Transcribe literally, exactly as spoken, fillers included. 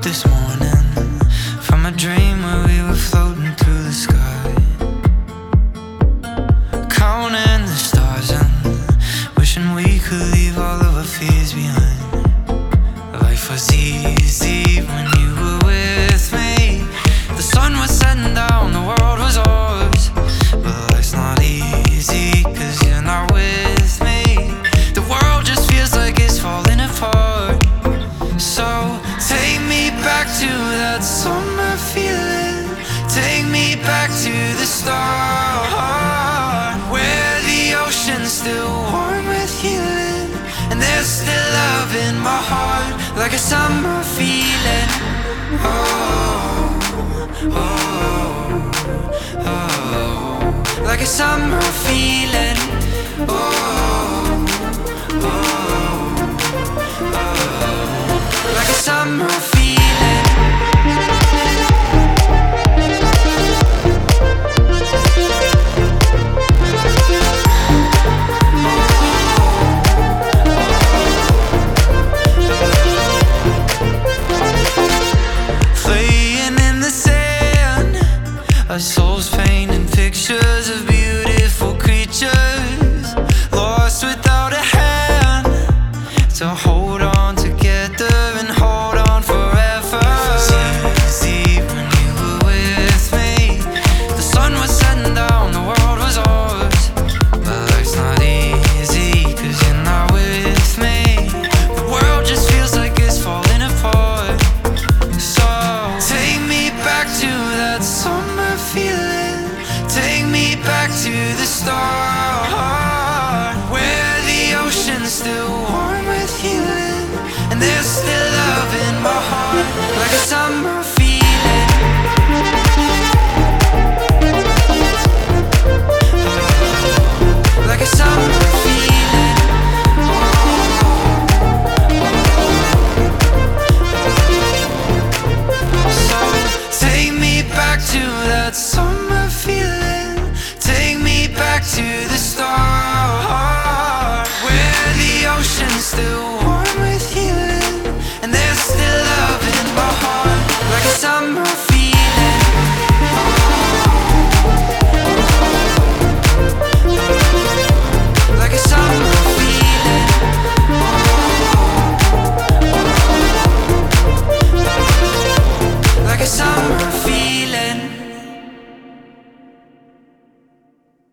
this morning from a dream where we were floating through the sky, counting the stars and wishing we could leave all of our fears behind. Life was easy when you were with me. The sun was setting down, the world was ours. But life's not easy cause you're not with me. The world just feels like it's falling apart. So take me back to that summer feeling. Take me back to the start, where the ocean's still warm with healing, and there's still love in my heart, like a summer feeling. Oh, oh, oh, like a summer feeling. Oh, oh, oh, like a summer feeling. Our souls painting pictures of beautiful creatures, lost without a hand to hold on together and hold on forever. It was easy when you were with me. The sun was setting down, the world was ours. But life's not easy cause you're not with me. The world just feels like it's falling apart. So take me back to that summer feeling. Take me back to the start.